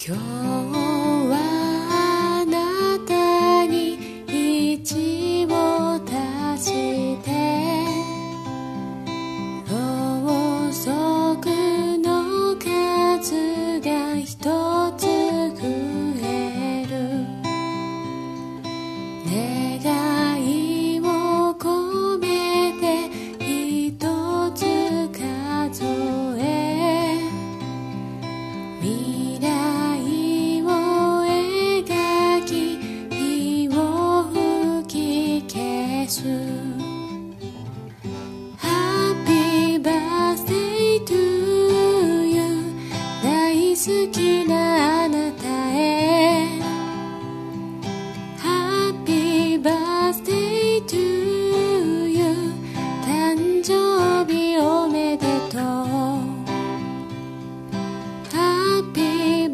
今日はあなたに1を足してろうそくの数が1つ増える願いを込めて1つ数え未来を描き火を吹き消す Happy birthday to you 大好きなあなたへ Happy birthday to you 誕生日おめでとうHappy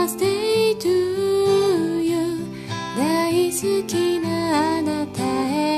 birthday to you 大好きなあなたへ